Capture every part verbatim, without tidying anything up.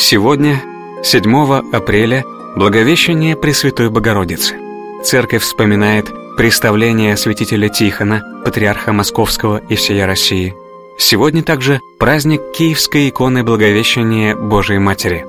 Сегодня, седьмого апреля, Благовещение Пресвятой Богородицы. Церковь вспоминает представление святителя Тихона, патриарха Московского и всей России. Сегодня также праздник Киевской иконы Благовещения Божией Матери.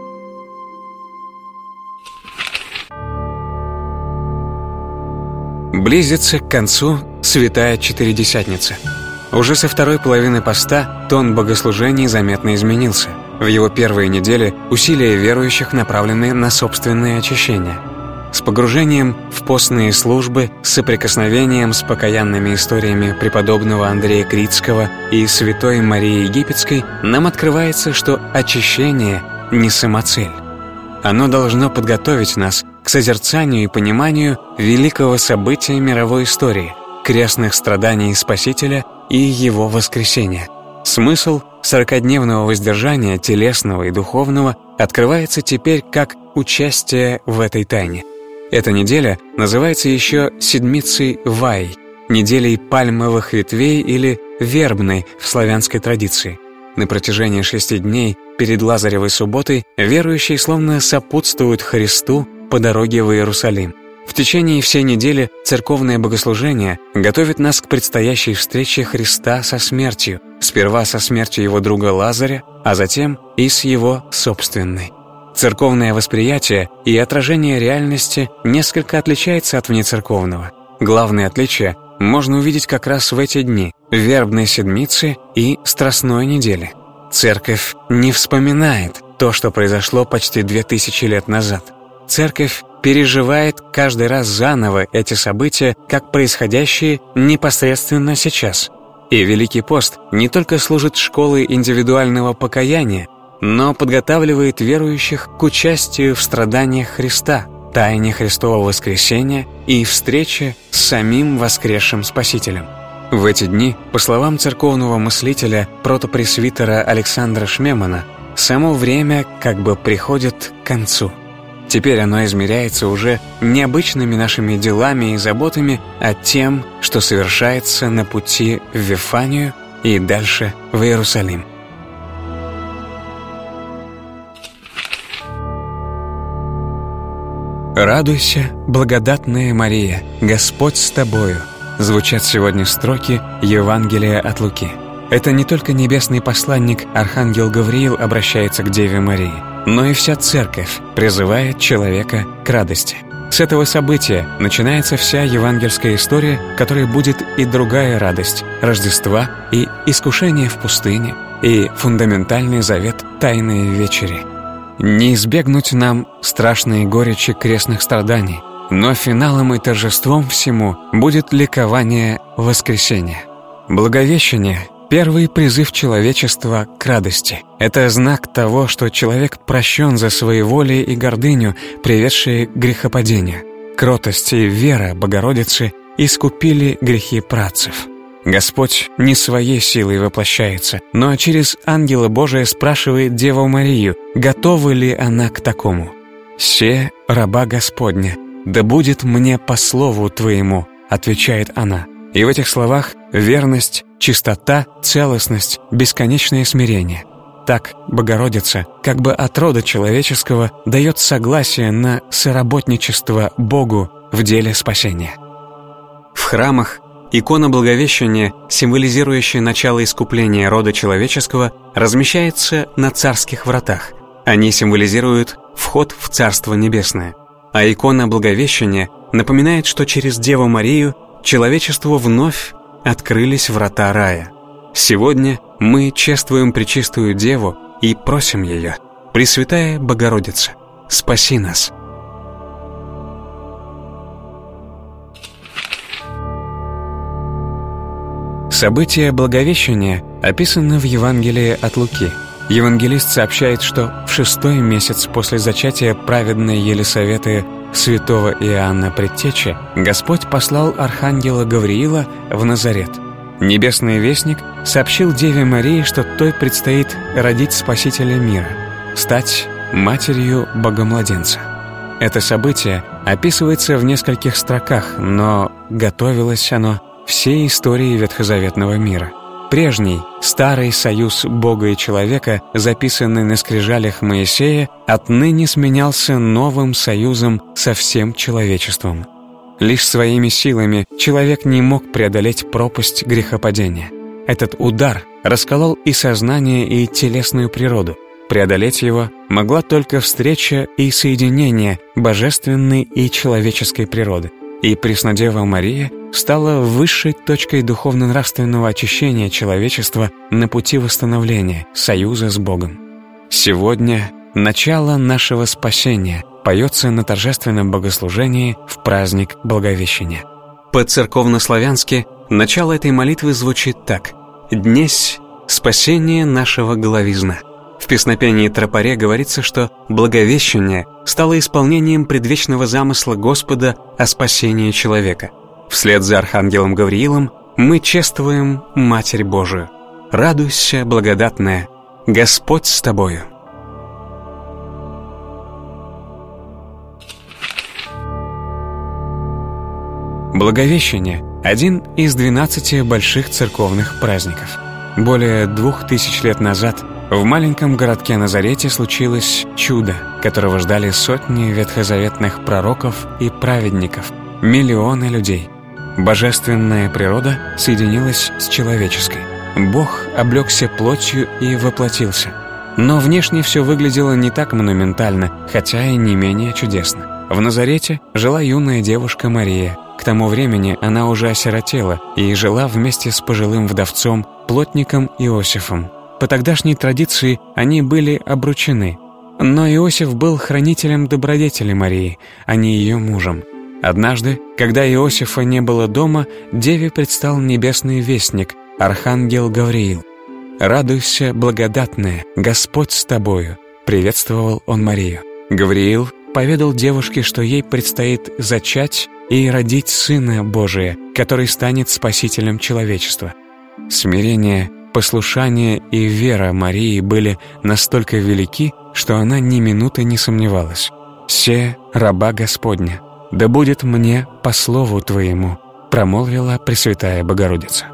Близится к концу Святая Четыредесятница. Уже со второй половины поста тон богослужений заметно изменился. В его первые недели усилия верующих направлены на собственное очищение. С погружением в постные службы, с соприкосновением с покаянными историями преподобного Андрея Критского и святой Марии Египетской нам открывается, что очищение не самоцель. Оно должно подготовить нас к созерцанию и пониманию великого события мировой истории – крестных страданий Спасителя и Его воскресения. Смысл сорокадневного воздержания телесного и духовного открывается теперь как участие в этой тайне. Эта неделя называется еще Седмицей Вай, неделей пальмовых ветвей или вербной в славянской традиции. На протяжении шести дней перед Лазаревой субботой верующие словно сопутствуют Христу по дороге в Иерусалим. В течение всей недели церковное богослужение готовит нас к предстоящей встрече Христа со смертью, сперва со смертью его друга Лазаря, а затем и с его собственной. Церковное восприятие и отражение реальности несколько отличается от внецерковного. Главное отличие можно увидеть как раз в эти дни – вербной седмицы и страстной недели. Церковь не вспоминает то, что произошло почти две тысячи лет назад. Церковь переживает каждый раз заново эти события, как происходящие непосредственно сейчас. И Великий пост не только служит школой индивидуального покаяния, но подготавливает верующих к участию в страданиях Христа, тайне Христового воскресения и встрече с самим воскресшим Спасителем. В эти дни, по словам церковного мыслителя протопресвитера Александра Шмемана, само время как бы приходит к концу. Теперь оно измеряется уже не обычными нашими делами и заботами, а тем, что совершается на пути в Вифанию и дальше в Иерусалим. «Радуйся, благодатная Мария, Господь с тобою», звучат сегодня строки Евангелия от Луки. Это не только небесный посланник Архангел Гавриил обращается к Деве Марии, но и вся Церковь призывает человека к радости. С этого события начинается вся евангельская история, которой будет и другая радость – Рождества и искушение в пустыне, и фундаментальный завет Тайной вечери. Не избегнуть нам страшной горечи крестных страданий, но финалом и торжеством всему будет ликование воскресения. Благовещение – первый призыв человечества к радости. Это знак того, что человек прощен за своеволие и гордыню, приведшие к грехопадению. Кротость и вера Богородицы искупили грехи працев. Господь не своей силой воплощается, но через ангела Божия спрашивает Деву Марию, готова ли она к такому. «Се раба Господня, да будет мне по слову Твоему», отвечает она. И в этих словах верность, чистота, целостность, бесконечное смирение. Так Богородица, как бы от рода человеческого, дает согласие на соработничество Богу в деле спасения. В храмах икона Благовещения, символизирующая начало искупления рода человеческого, размещается на царских вратах. Они символизируют вход в Царство Небесное. А икона Благовещения напоминает, что через Деву Марию человечеству вновь открылись врата рая. Сегодня мы чествуем Пречистую Деву и просим ее: «Пресвятая Богородица, спаси нас». События Благовещения описаны в Евангелии от Луки. Евангелист сообщает, что в шестой месяц после зачатия праведной Елисаветы святого Иоанна Предтечи Господь послал архангела Гавриила в Назарет. Небесный вестник сообщил Деве Марии, что той предстоит родить Спасителя мира, стать матерью Богомладенца. Это событие описывается в нескольких строках, но готовилось оно всей истории ветхозаветного мира. Прежний, старый союз Бога и человека, записанный на скрижалях Моисея, отныне сменялся новым союзом со всем человечеством. Лишь своими силами человек не мог преодолеть пропасть грехопадения. Этот удар расколол и сознание, и телесную природу. Преодолеть его могла только встреча и соединение божественной и человеческой природы. И Преснодева Мария стала высшей точкой духовно-нравственного очищения человечества на пути восстановления союза с Богом. Сегодня начало нашего спасения поется на торжественном богослужении в праздник Благовещения. По-церковнославянски начало этой молитвы звучит так: «Днесь спасение нашего головизна». В песнопении Тропаре говорится, что Благовещение стало исполнением предвечного замысла Господа о спасении человека. Вслед за архангелом Гавриилом мы чествуем Матерь Божию. Радуйся, благодатная, Господь с тобою. Благовещение – один из двенадцати больших церковных праздников. Более двух тысяч лет назад в маленьком городке Назарете случилось чудо, которого ждали сотни ветхозаветных пророков и праведников, миллионы людей. Божественная природа соединилась с человеческой. Бог облегся плотью и воплотился. Но внешне все выглядело не так монументально, хотя и не менее чудесно. В Назарете жила юная девушка Мария. К тому времени она уже осиротела и жила вместе с пожилым вдовцом, плотником Иосифом. По тогдашней традиции они были обручены. Но Иосиф был хранителем добродетели Марии, а не ее мужем. Однажды, когда Иосифа не было дома, деве предстал небесный вестник, архангел Гавриил. «Радуйся, благодатная, Господь с тобою», — приветствовал он Марию. Гавриил поведал девушке, что ей предстоит зачать и родить Сына Божия, который станет Спасителем человечества. Смирение, послушание и вера Марии были настолько велики, что она ни минуты не сомневалась. «Се, раба Господня, да будет мне по слову Твоему», промолвила Пресвятая Богородица.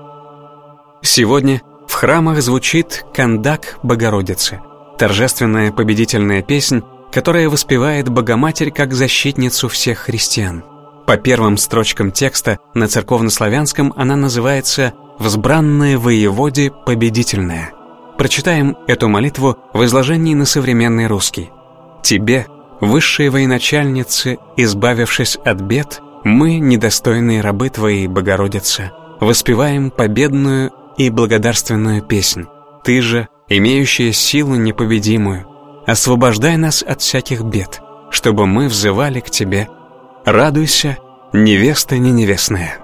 Сегодня в храмах звучит «Кандак Богородицы», торжественная победительная песнь, которая воспевает Богоматерь как защитницу всех христиан. По первым строчкам текста на церковнославянском она называется «Взбранная воеводе победительная». Прочитаем эту молитву в изложении на современный русский. «Тебе, высшей военачальнице, избавившись от бед, мы, недостойные рабы Твоей, Богородица, воспеваем победную и благодарственную песнь. Ты же, имеющая силу непобедимую, освобождай нас от всяких бед, чтобы мы взывали к Тебе. Радуйся, невеста не невестная».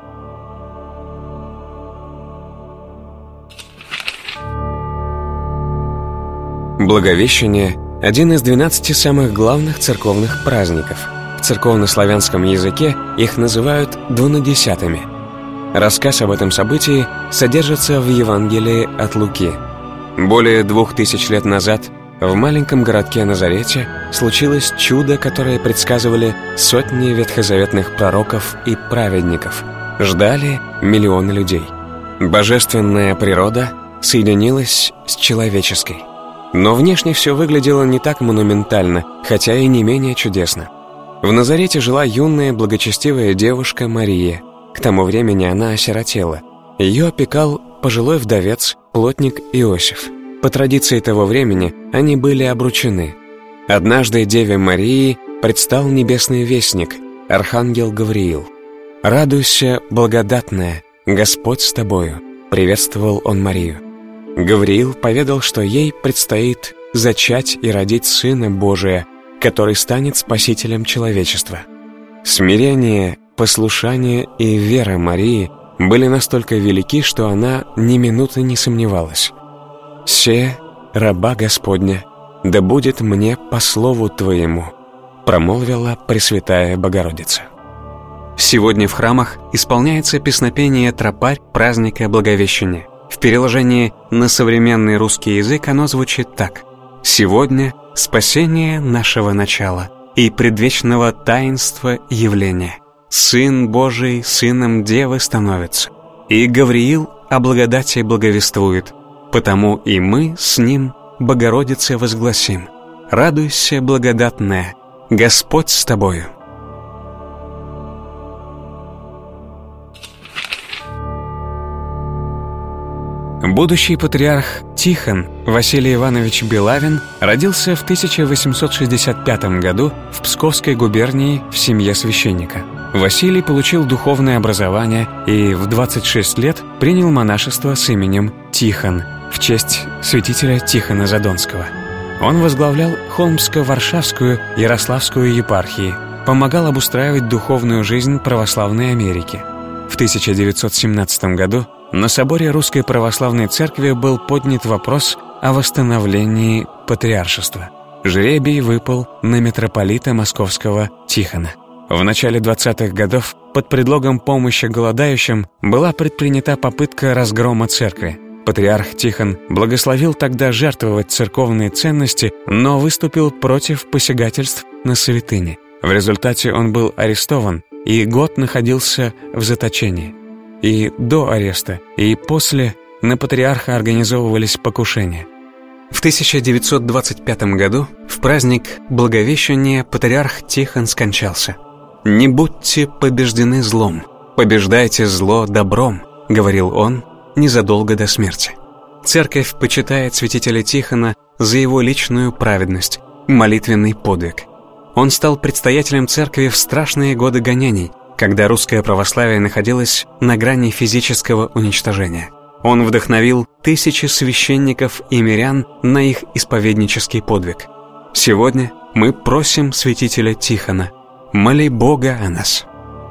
Благовещение – один из двенадцати самых главных церковных праздников. В церковнославянском языке их называют двунадесятыми. Рассказ об этом событии содержится в Евангелии от Луки. Более двух тысяч лет назад в маленьком городке Назарете случилось чудо, которое предсказывали сотни ветхозаветных пророков и праведников. Ждали миллионы людей. Божественная природа соединилась с человеческой. Но внешне все выглядело не так монументально, хотя и не менее чудесно. В Назарете жила юная благочестивая девушка Мария. К тому времени она осиротела. Ее опекал пожилой вдовец, плотник Иосиф. По традиции того времени они были обручены. Однажды Деве Марии предстал небесный вестник, архангел Гавриил. «Радуйся, благодатная, Господь с тобою», — приветствовал он Марию. Гавриил поведал, что ей предстоит зачать и родить Сына Божия, который станет Спасителем человечества. Смирение, послушание и вера Марии были настолько велики, что она ни минуты не сомневалась. «Се, раба Господня, да будет мне по слову Твоему», промолвила Пресвятая Богородица. Сегодня в храмах исполняется песнопение «Тропарь» праздника Благовещения. В переложении на современный русский язык оно звучит так: «Сегодня спасение нашего начала и предвечного таинства явления. Сын Божий Сыном Девы становится, и Гавриил о благодати благовествует, потому и мы с ним Богородице возгласим: радуйся, благодатная, Господь с тобою. Будущий патриарх Тихон Василий Иванович Белавин родился в тысяча восемьсот шестьдесят пятом году в Псковской губернии в семье священника. Василий получил духовное образование и в двадцать шесть лет принял монашество с именем Тихон в честь святителя Тихона Задонского. Он возглавлял Холмско-Варшавскую Ярославскую епархии, помогал обустраивать духовную жизнь православной Америки. В тысяча девятьсот семнадцатом году на соборе Русской Православной Церкви был поднят вопрос о восстановлении патриаршества. Жребий выпал на митрополита Московского Тихона. В начале двадцатых годов под предлогом помощи голодающим была предпринята попытка разгрома церкви. Патриарх Тихон благословил тогда жертвовать церковные ценности, но выступил против посягательств на святыни. В результате он был арестован и год находился в заточении. И до ареста, и после на патриарха организовывались покушения. В тысяча девятьсот двадцать пятом году, в праздник Благовещения, патриарх Тихон скончался. «Не будьте побеждены злом, побеждайте зло добром», — говорил он незадолго до смерти. Церковь почитает святителя Тихона за его личную праведность, молитвенный подвиг. Он стал предстоятелем церкви в страшные годы гонений, когда русское православие находилось на грани физического уничтожения. Он вдохновил тысячи священников и мирян на их исповеднический подвиг. Сегодня мы просим святителя Тихона: моли Бога о нас.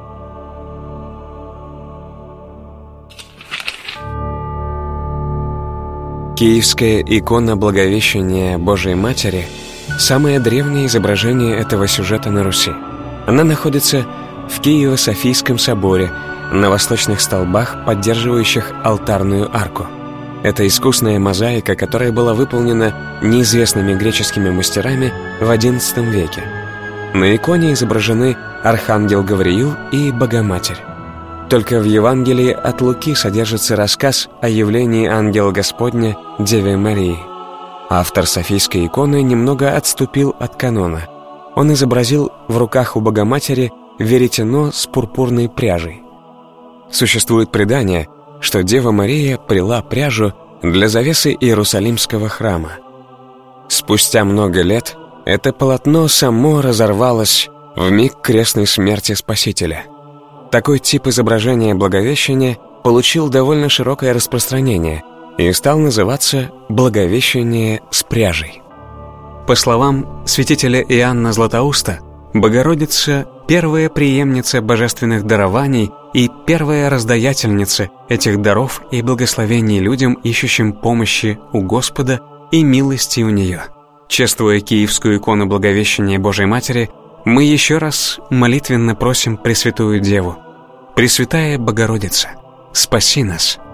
Киевская икона Благовещения Божией Матери – самое древнее изображение этого сюжета на Руси. Она находится в Киево-Софийском соборе на восточных столбах, поддерживающих алтарную арку. Это искусная мозаика, которая была выполнена неизвестными греческими мастерами в одиннадцатом веке. На иконе изображены архангел Гавриил и Богоматерь. Только в Евангелии от Луки содержится рассказ о явлении ангела Господня Деве Марии. Автор Софийской иконы немного отступил от канона. Он изобразил в руках у Богоматери веретено с пурпурной пряжей. Существует предание, что Дева Мария прила пряжу для завесы Иерусалимского храма. Спустя много лет это полотно само разорвалось в миг крестной смерти Спасителя. Такой тип изображения Благовещения получил довольно широкое распространение и стал называться «Благовещение с пряжей». По словам святителя Иоанна Златоуста, Богородица – первая преемница божественных дарований и первая раздаятельница этих даров и благословений людям, ищущим помощи у Господа и милости у Нее. Чествуя Киевскую икону Благовещения Божией Матери, мы еще раз молитвенно просим Пресвятую Деву: «Пресвятая Богородица, спаси нас».